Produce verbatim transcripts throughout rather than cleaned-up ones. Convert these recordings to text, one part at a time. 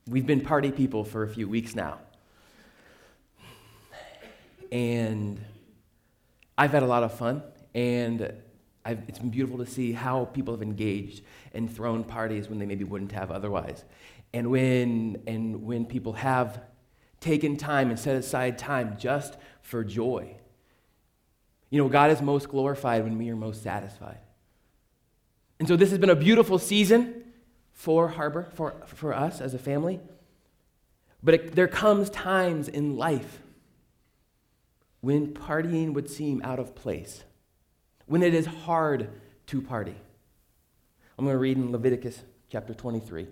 We've been party people for a few weeks now. And I've had a lot of fun, and I've, it's been beautiful to see how people have engaged and thrown parties when they maybe wouldn't have otherwise. And when and when people have taken time and set aside time just for joy. You know, God is most glorified when we are most satisfied. And so this has been a beautiful season for Harbor, for, for us as a family. But it, there comes times in life when partying would seem out of place, when it is hard to party. I'm going to read in Leviticus chapter twenty-three.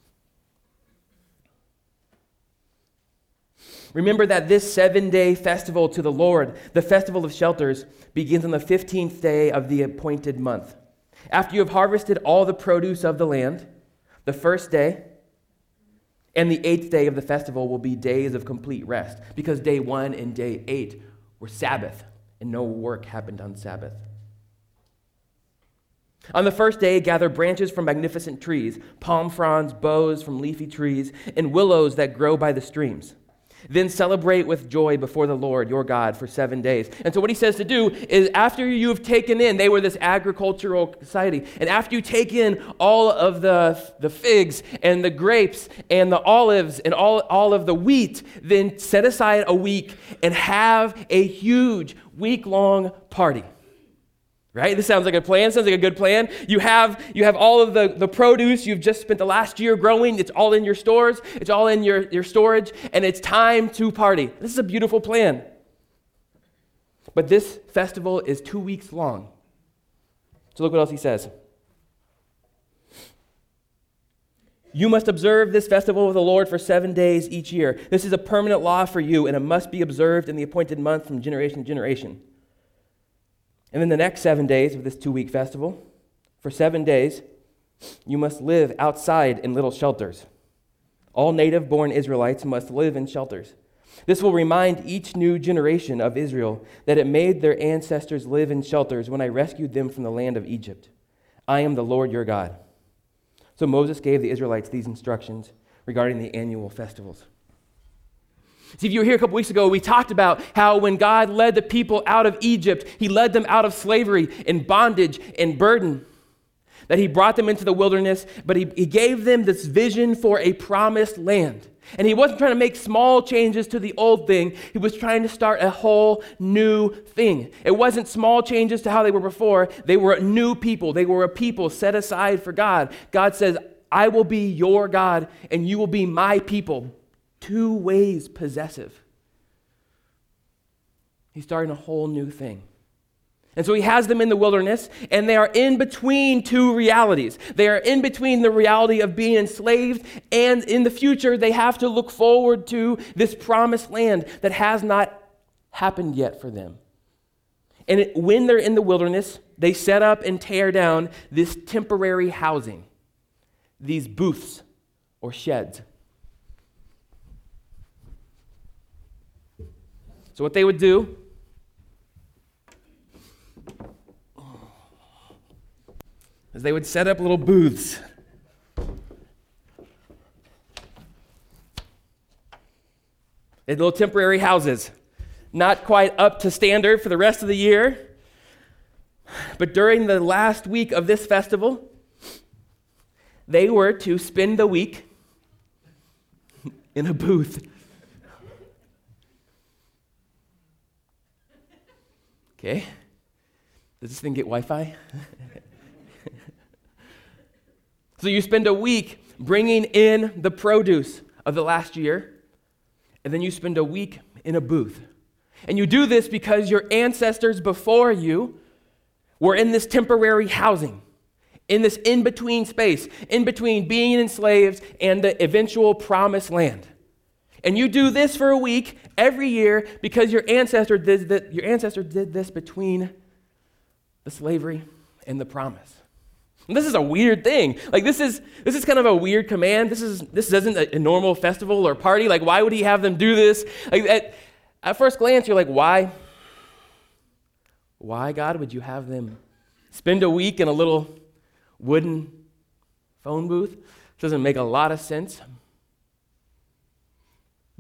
Remember that this seven-day festival to the Lord, the festival of shelters, begins on the fifteenth day of the appointed month. After you have harvested all the produce of the land, the first day and the eighth day of the festival will be days of complete rest, because day one and day eight were Sabbath, and no work happened on Sabbath. On the first day, gather branches from magnificent trees, palm fronds, boughs from leafy trees, and willows that grow by the streams. Then celebrate with joy before the Lord your God for seven days. And so what he says to do is, after you've taken in, they were this agricultural society, and after you take in all of the, the figs and the grapes and the olives and all, all of the wheat, then set aside a week and have a huge week-long party. Right? This sounds like a plan. Sounds like a good plan. You have you have all of the, the produce you've just spent the last year growing. It's all in your stores. It's all in your, your storage. And it's time to party. This is a beautiful plan. But this festival is two weeks long. So look what else he says. You must observe this festival of the Lord for seven days each year. This is a permanent law for you, and it must be observed in the appointed month from generation to generation. And then the next seven days of this two-week festival, for seven days, you must live outside in little shelters. All native-born Israelites must live in shelters. This will remind each new generation of Israel that it made their ancestors live in shelters when I rescued them from the land of Egypt. I am the Lord your God. So Moses gave the Israelites these instructions regarding the annual festivals. See, if you were here a couple weeks ago, we talked about how when God led the people out of Egypt, he led them out of slavery and bondage and burden, that he brought them into the wilderness, but he, he gave them this vision for a promised land. And he wasn't trying to make small changes to the old thing. He was trying to start a whole new thing. It wasn't small changes to how they were before. They were a new people. They were a people set aside for God. God says, I will be your God, and you will be my people. Two ways possessive. He's starting a whole new thing. And so he has them in the wilderness, and they are in between two realities. They are in between the reality of being enslaved, and in the future, they have to look forward to this promised land that has not happened yet for them. And it, when they're in the wilderness, they set up and tear down this temporary housing, these booths or sheds. So what they would do is they would set up little booths. They had little temporary houses, not quite up to standard for the rest of the year. But during the last week of this festival, they were to spend the week in a booth. Okay, does this thing get Wi-Fi? So you spend a week bringing in the produce of the last year, and then you spend a week in a booth. And you do this because your ancestors before you were in this temporary housing, in this in-between space, in between being enslaved and the eventual promised land. And you do this for a week every year because your ancestor did that, your ancestor did this between the slavery and the promise. And this is a weird thing. Like this is this is kind of a weird command. This is this isn't a, a normal festival or party. Like why would he have them do this? Like at, at first glance, you're like, why? Why, God, would you have them spend a week in a little wooden phone booth? Doesn't make a lot of sense.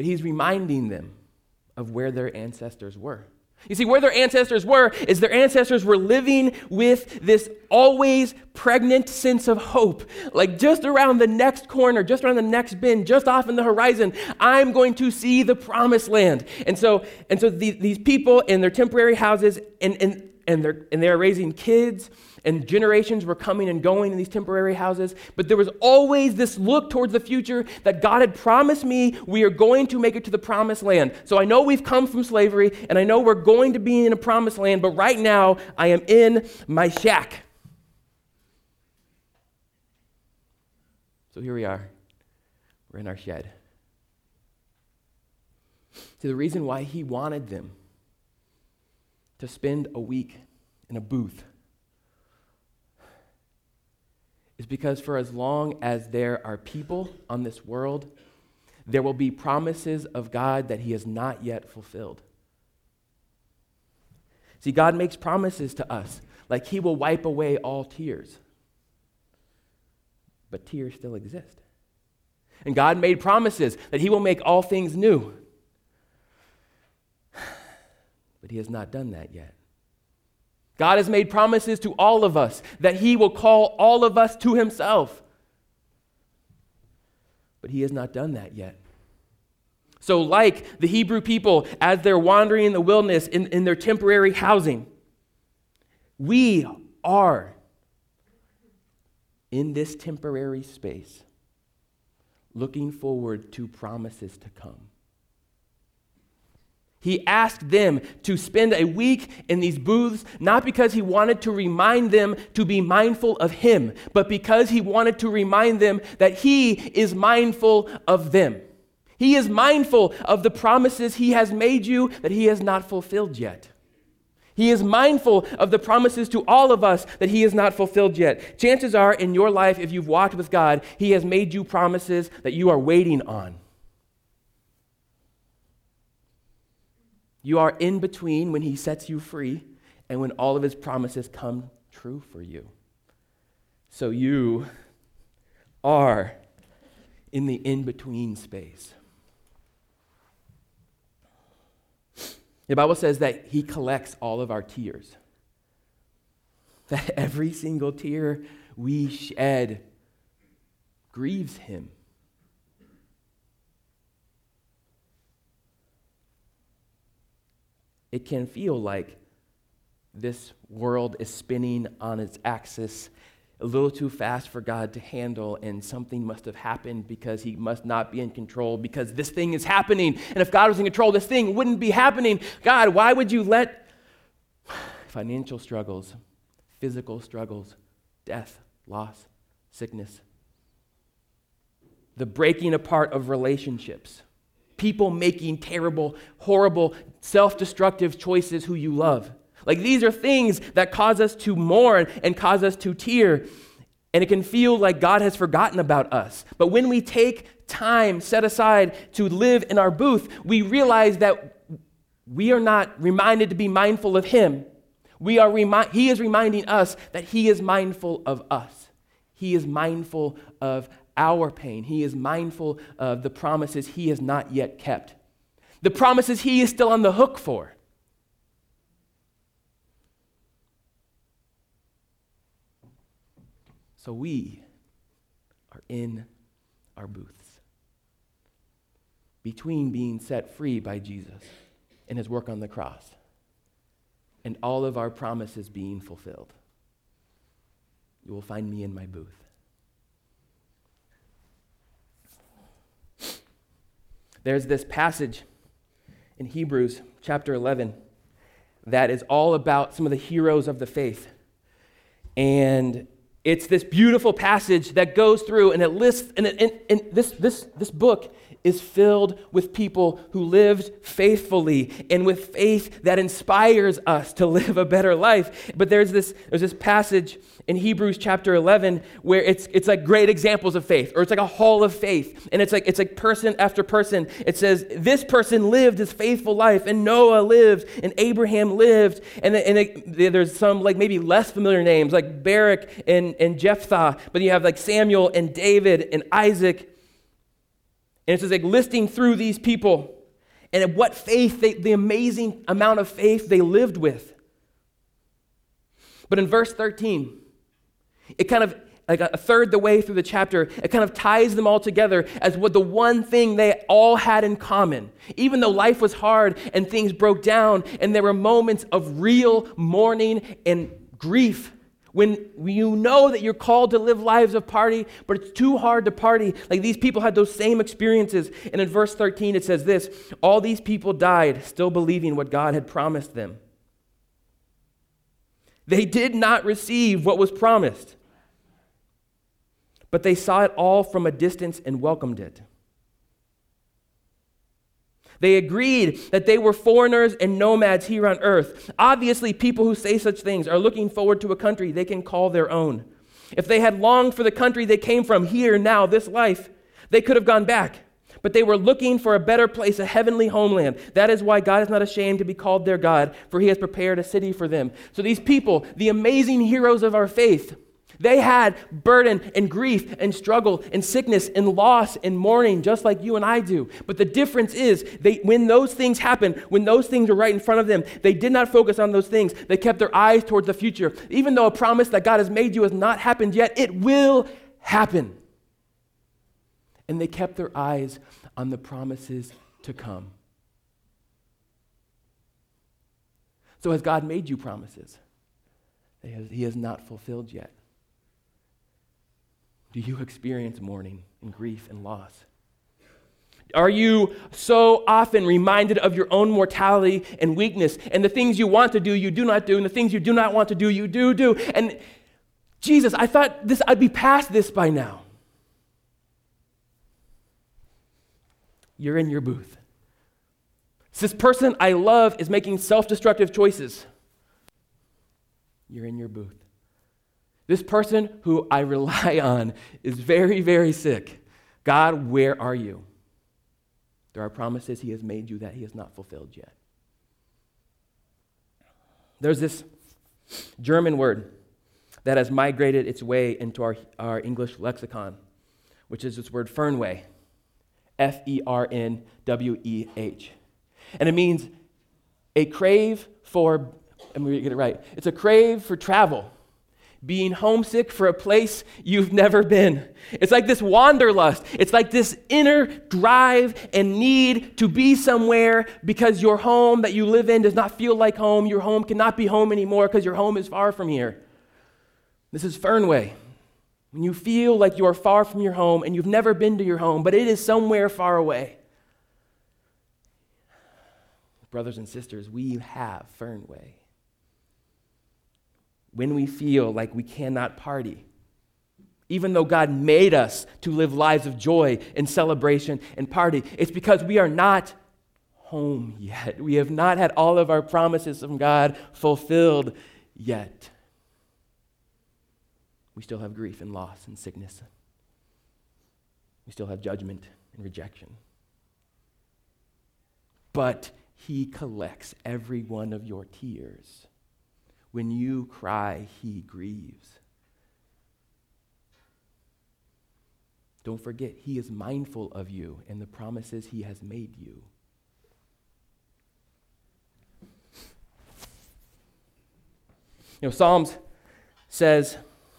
but he's reminding them of where their ancestors were. You see, where their ancestors were is their ancestors were living with this always pregnant sense of hope. Like just around the next corner, just around the next bend, just off in the horizon, I'm going to see the promised land. And so, and so the, these people in their temporary houses, and, and, and, they're, and they're raising kids, and generations were coming and going in these temporary houses, but there was always this look towards the future that God had promised me we are going to make it to the promised land. So I know we've come from slavery, and I know we're going to be in a promised land, but right now I am in my shack. So here we are. We're in our shed. See, the reason why he wanted them to spend a week in a booth is because for as long as there are people on this world, there will be promises of God that he has not yet fulfilled. See, God makes promises to us, like he will wipe away all tears. But tears still exist. And God made promises that he will make all things new. But he has not done that yet. God has made promises to all of us that he will call all of us to himself. But he has not done that yet. So like the Hebrew people, as they're wandering in the wilderness in, in their temporary housing, we are in this temporary space looking forward to promises to come. He asked them to spend a week in these booths, not because he wanted to remind them to be mindful of him, but because he wanted to remind them that he is mindful of them. He is mindful of the promises he has made you that he has not fulfilled yet. He is mindful of the promises to all of us that he has not fulfilled yet. Chances are in your life, if you've walked with God, he has made you promises that you are waiting on. You are in between when he sets you free and when all of his promises come true for you. So you are in the in-between space. The Bible says that he collects all of our tears. That every single tear we shed grieves him. It can feel like this world is spinning on its axis a little too fast for God to handle, and something must have happened because he must not be in control, because this thing is happening. And if God was in control, this thing wouldn't be happening. God, why would you let financial struggles, physical struggles, death, loss, sickness, the breaking apart of relationships, people making terrible, horrible, self-destructive choices who you love. Like these are things that cause us to mourn and cause us to tear. And it can feel like God has forgotten about us. But when we take time set aside to live in our booth, we realize that we are not reminded to be mindful of him. We are remi- he is reminding us that he is mindful of us. He is mindful of our pain. He is mindful of the promises he has not yet kept. The promises he is still on the hook for. So we are in our booths between being set free by Jesus and his work on the cross and all of our promises being fulfilled. You will find me in my booth. There's this passage in Hebrews chapter eleven that is all about some of the heroes of the faith. And it's this beautiful passage that goes through and it lists, and, it, and, and this, this, this book is filled with people who lived faithfully and with faith that inspires us to live a better life. But there's this, there's this passage in Hebrews chapter eleven where it's it's like great examples of faith, or it's like a hall of faith, and it's like it's like person after person. It says this person lived his faithful life, and Noah lived, and Abraham lived, and and it, there's some like maybe less familiar names like Barak and and Jephthah, but you have like Samuel and David and Isaac. And it's just like listing through these people and what faith, they, the amazing amount of faith they lived with. But in verse thirteen, it kind of, like a third the way through the chapter, it kind of ties them all together as what the one thing they all had in common. Even though life was hard and things broke down and there were moments of real mourning and grief, when you know that you're called to live lives of party, but it's too hard to party, like these people had those same experiences. And in verse thirteen it says this, all these people died still believing what God had promised them. They did not receive what was promised, but they saw it all from a distance and welcomed it. They agreed that they were foreigners and nomads here on earth. Obviously, people who say such things are looking forward to a country they can call their own. If they had longed for the country they came from, here, now, this life, they could have gone back. But they were looking for a better place, a heavenly homeland. That is why God is not ashamed to be called their God, for he has prepared a city for them. So these people, the amazing heroes of our faith, they had burden and grief and struggle and sickness and loss and mourning just like you and I do. But the difference is they, when those things happened, when those things were right in front of them, they did not focus on those things. They kept their eyes towards the future. Even though a promise that God has made you has not happened yet, it will happen. And they kept their eyes on the promises to come. So has God made you promises that he has, he has not fulfilled yet? Do you experience mourning and grief and loss? Are you so often reminded of your own mortality and weakness, and the things you want to do, you do not do, and the things you do not want to do, you do do? And Jesus, I thought this I'd be past this by now. You're in your booth. This person I love is making self-destructive choices. You're in your booth. This person who I rely on is very, very sick. God, where are you? There are promises he has made you that he has not fulfilled yet. There's this German word that has migrated its way into our, our English lexicon, which is this word Fernweh, F E R N W E H. And it means a crave for, let me get it right, it's a crave for travel, being homesick for a place you've never been. It's like this wanderlust. It's like this inner drive and need to be somewhere because your home that you live in does not feel like home. Your home cannot be home anymore because your home is far from here. This is Fernweh. When you feel like you are far from your home and you've never been to your home, but it is somewhere far away. Brothers and sisters, we have Fernweh. When we feel like we cannot party, even though God made us to live lives of joy and celebration and party, it's because we are not home yet. We have not had all of our promises from God fulfilled yet. We still have grief and loss and sickness. We still have judgment and rejection. But he collects every one of your tears. When you cry, he grieves. Don't forget, he is mindful of you and the promises he has made you. You know, Psalms says,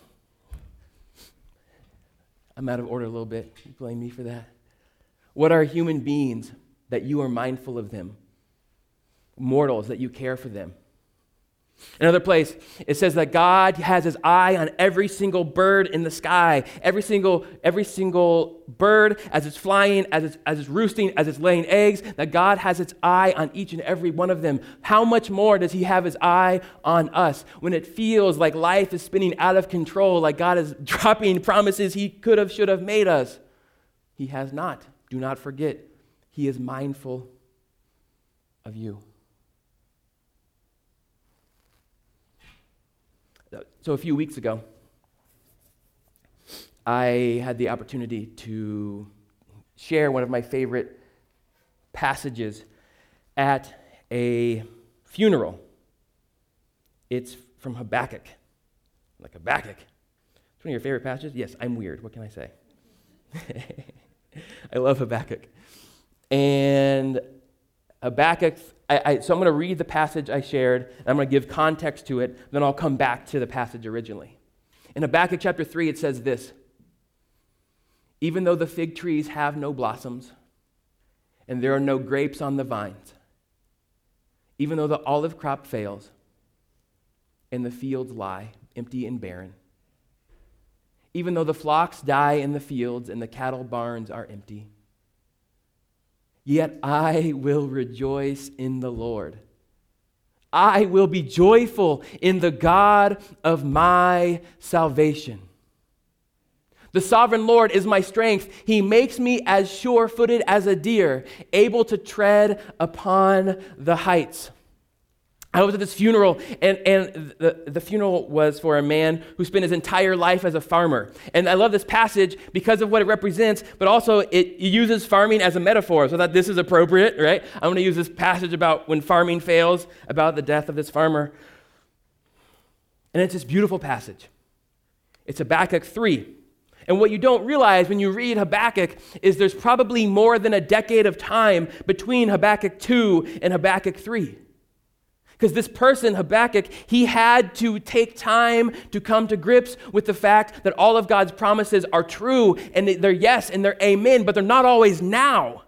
I'm out of order a little bit. You blame me for that. What are human beings that you are mindful of them? Mortals, that you care for them. Another place, it says that God has his eye on every single bird in the sky, every single every single bird as it's flying, as it's, as it's roosting, as it's laying eggs, that God has its eye on each and every one of them. How much more does he have his eye on us when it feels like life is spinning out of control, like God is dropping promises he could have, should have made us? He has not. Do not forget, he is mindful of you. So a few weeks ago, I had the opportunity to share one of my favorite passages at a funeral. It's from Habakkuk. Like Habakkuk. It's one of your favorite passages? Yes, I'm weird. What can I say? I love Habakkuk. And Habakkuk, I, I, so I'm going to read the passage I shared, and I'm going to give context to it, then I'll come back to the passage originally. In Habakkuk chapter three, it says this: even though the fig trees have no blossoms, and there are no grapes on the vines, even though the olive crop fails, and the fields lie empty and barren, even though the flocks die in the fields and the cattle barns are empty, yet I will rejoice in the Lord. I will be joyful in the God of my salvation. The sovereign Lord is my strength. He makes me as sure-footed as a deer, able to tread upon the heights. I was at this funeral, and, and the, the funeral was for a man who spent his entire life as a farmer. And I love this passage because of what it represents, but also it uses farming as a metaphor. So I thought this is appropriate, right? I'm going to use this passage about when farming fails, about the death of this farmer. And it's this beautiful passage. It's Habakkuk three. And what you don't realize when you read Habakkuk is there's probably more than a decade of time between Habakkuk two and Habakkuk three. Because this person, Habakkuk, he had to take time to come to grips with the fact that all of God's promises are true, and they're yes and they're amen, but they're not always now.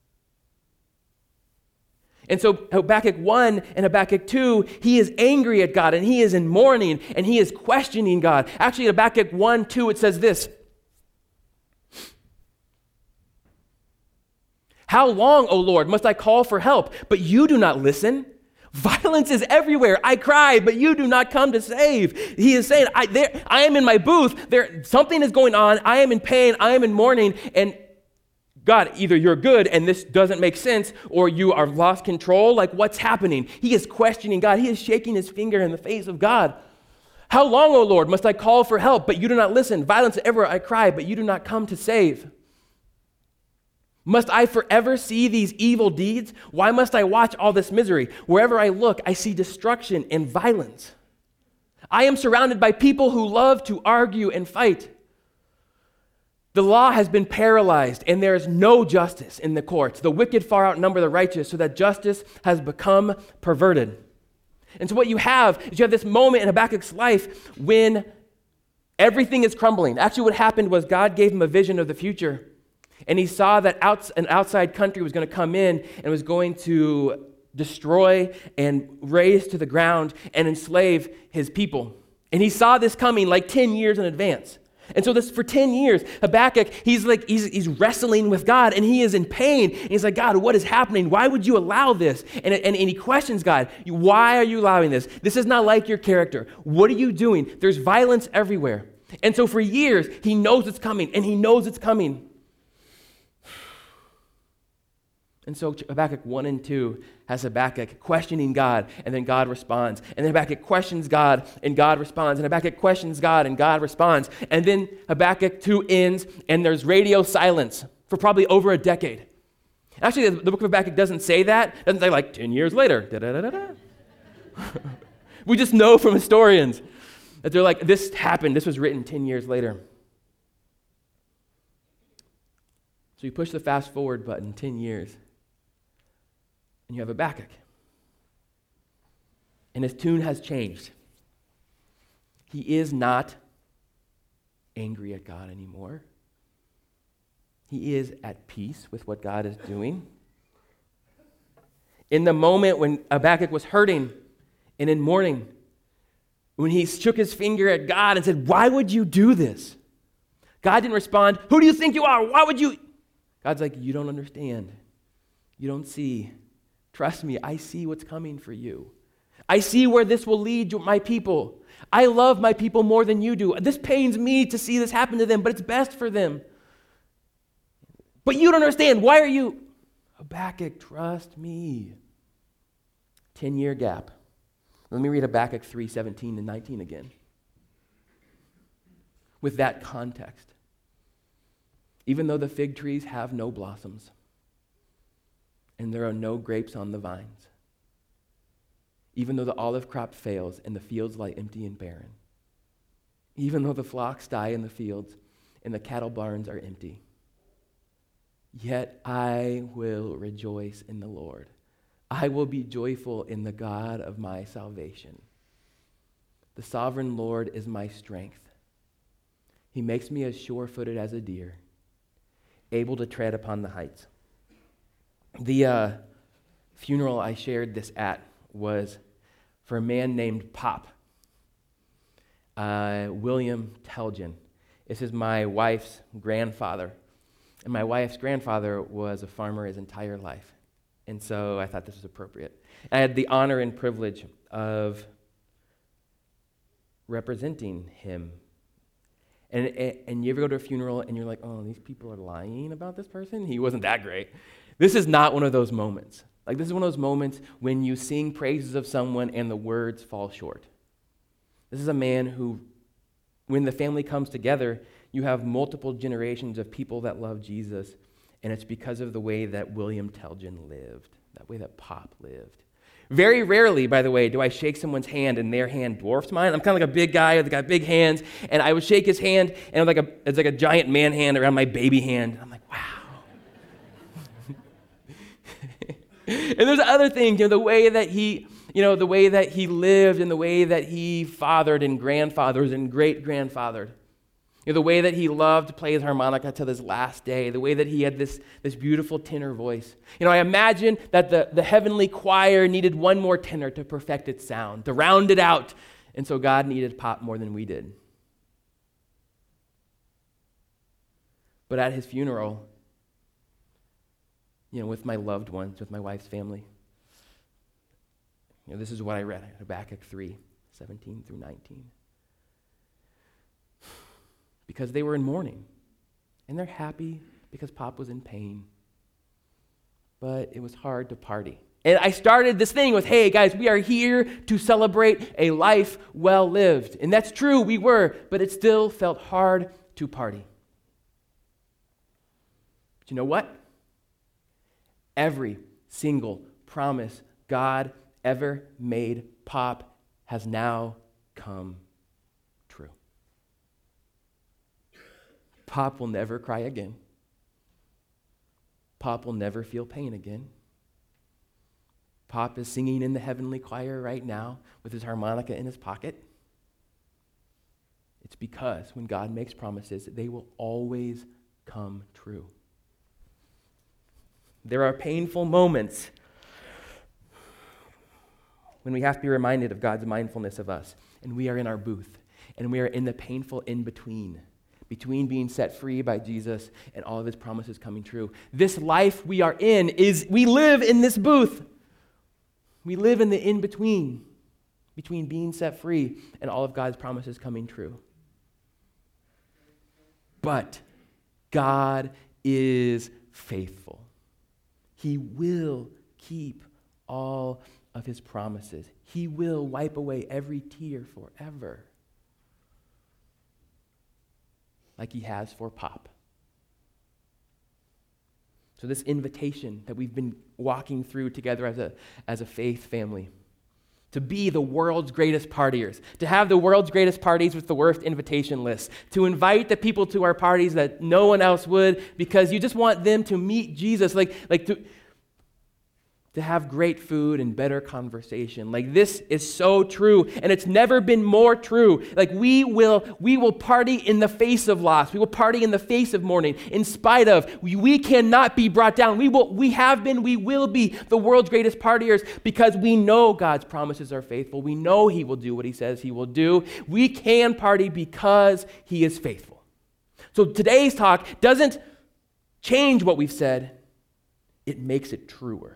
And so Habakkuk one and Habakkuk two, he is angry at God, and he is in mourning, and he is questioning God. Actually, in Habakkuk one, two, it says this: how long, O Lord, must I call for help, but you do not listen? Violence is everywhere. I cry, but you do not come to save. He is saying, I, there, I am in my booth. There, something is going on. I am in pain. I am in mourning. And God, either you're good and this doesn't make sense, or you are lost control. Like, what's happening? He is questioning God. He is shaking his finger in the face of God. How long, O Lord, must I call for help, but you do not listen? Violence everywhere. I cry, but you do not come to save. Must I forever see these evil deeds? Why must I watch all this misery? Wherever I look, I see destruction and violence. I am surrounded by people who love to argue and fight. The law has been paralyzed, and there is no justice in the courts. The wicked far outnumber the righteous, so that justice has become perverted. And so what you have is you have this moment in Habakkuk's life when everything is crumbling. Actually, what happened was God gave him a vision of the future. And he saw that outs- an outside country was going to come in and was going to destroy and raze to the ground and enslave his people. And he saw this coming like ten years in advance. And so this for ten years, Habakkuk, he's like, he's, he's wrestling with God, and he is in pain. And he's like, God, what is happening? Why would you allow this? And, and, and he questions God. Why are you allowing this? This is not like your character. What are you doing? There's violence everywhere. And so for years, he knows it's coming, and he knows it's coming. And so Habakkuk one and two has Habakkuk questioning God, and then God responds. And then Habakkuk questions God, and God responds. And Habakkuk questions God, and God responds. And then Habakkuk two ends, and there's radio silence for probably over a decade. Actually, the book of Habakkuk doesn't say that. It doesn't say like ten years later. Da-da-da-da-da. We just know from historians that they're like, this happened. This was written ten years later. So you push the fast forward button ten years. And you have Habakkuk. And his tune has changed. He is not angry at God anymore. He is at peace with what God is doing. In the moment when Habakkuk was hurting and in mourning, when he shook his finger at God and said, why would you do this? God didn't respond, who do you think you are? Why would you? God's like, you don't understand. You don't see. Trust me, I see what's coming for you. I see where this will lead my people. I love my people more than you do. This pains me to see this happen to them, but it's best for them. But you don't understand. Why are you? Habakkuk, trust me. Ten-year gap. Let me read Habakkuk three, seventeen and nineteen again. With that context. Even though the fig trees have no blossoms, and there are no grapes on the vines, even though the olive crop fails and the fields lie empty and barren, even though the flocks die in the fields and the cattle barns are empty, Yet I will rejoice in the Lord. I will be joyful in the God of my salvation. The sovereign Lord is my strength. He makes me as sure-footed as a deer, able to tread upon the heights. The uh, funeral I shared this at was for a man named Pop, uh, William Telgen. This is my wife's grandfather. And my wife's grandfather was a farmer his entire life. And so I thought this was appropriate. I had the honor and privilege of representing him. And, and you ever go to a funeral and you're like, oh, these people are lying about this person? He wasn't that great. This is not one of those moments. Like, this is one of those moments when you sing praises of someone and the words fall short. This is a man who, when the family comes together, you have multiple generations of people that love Jesus, and it's because of the way that William Telgen lived, that way that Pop lived. Very rarely, by the way, do I shake someone's hand and their hand dwarfs mine. I'm kind of like a big guy with got big hands, and I would shake his hand, and it's like a, it's like a giant man hand around my baby hand. I'm like, wow. And there's other things, you know, the way that he, you know, the way that he lived and the way that he fathered and grandfathered and great-grandfathered. You know, the way that he loved to play his harmonica till his last day, the way that he had this, this beautiful tenor voice. You know, I imagine that the, the heavenly choir needed one more tenor to perfect its sound, to round it out. And so God needed Pop more than we did. But at his funeral, you know, with my loved ones, with my wife's family, you know, this is what I read, Habakkuk three, seventeen through nineteen. Because they were in mourning, and they're happy because Pop was in pain. But it was hard to party. And I started this thing with, hey, guys, we are here to celebrate a life well lived. And that's true, we were, but it still felt hard to party. But you know what? Every single promise God ever made Pop has now come true. Pop will never cry again. Pop will never feel pain again. Pop is singing in the heavenly choir right now with his harmonica in his pocket. It's because when God makes promises, they will always come true. There are painful moments when we have to be reminded of God's mindfulness of us, and we are in our booth, and we are in the painful in-between, between being set free by Jesus and all of his promises coming true. This life we are in is, we live in this booth. We live in the in-between, between being set free and all of God's promises coming true. But God is faithful. He will keep all of his promises. He will wipe away every tear forever, like he has for Pop. So this invitation that we've been walking through together as a, as a faith family, to be the world's greatest partiers, to have the world's greatest parties with the worst invitation lists, to invite the people to our parties that no one else would because you just want them to meet Jesus, like, like to, to have great food and better conversation. Like, this is so true, and it's never been more true. Like, we will we will party in the face of loss. We will party in the face of mourning, in spite of. We, we cannot be brought down. We will. We have been, we will be the world's greatest partiers because we know God's promises are faithful. We know he will do what he says he will do. We can party because he is faithful. So today's talk doesn't change what we've said. It makes it truer.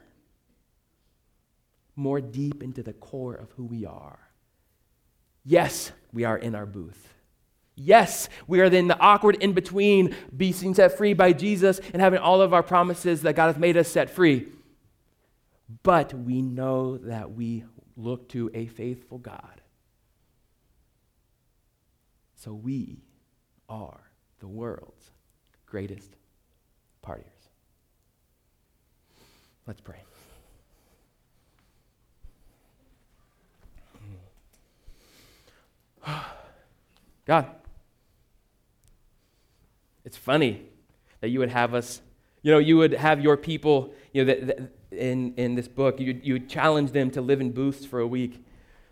More deep into the core of who we are. Yes, we are in our booth. Yes, we are in the awkward in-between being set free by Jesus and having all of our promises that God has made us set free. But we know that we look to a faithful God. So we are the world's greatest partiers. Let's pray. God, it's funny that you would have us You know, you would have your people, you know, that, that in, in this book, you you would challenge them to live in booths for a week.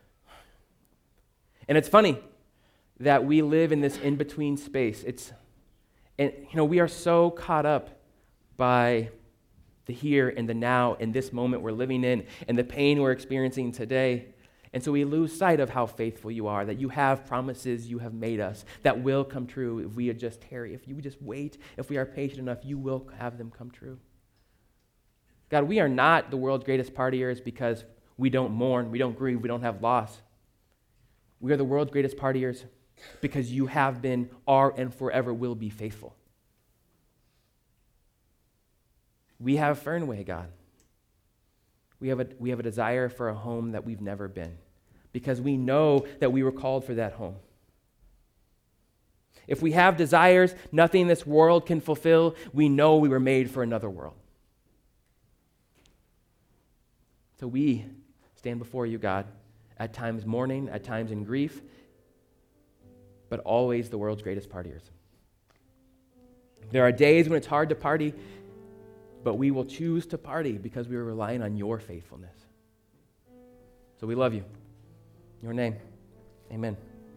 And it's funny that we live in this in-between space. It's, and you know, we are so caught up by the here and the now and this moment we're living in and the pain we're experiencing today. And so we lose sight of how faithful you are, that you have promises you have made us that will come true if we just tarry. If you would just wait, if we are patient enough, you will have them come true. God, we are not the world's greatest partiers because we don't mourn, we don't grieve, we don't have loss. We are the world's greatest partiers because you have been, are, and forever will be faithful. We have Fernway, God. We have, a, we have a desire for a home that we've never been because we know that we were called for that home. If we have desires nothing this world can fulfill, we know we were made for another world. So we stand before you, God, at times mourning, at times in grief, but always the world's greatest partiers. There are days when it's hard to party, but we will choose to party because we are relying on your faithfulness. So we love you. In your name, amen.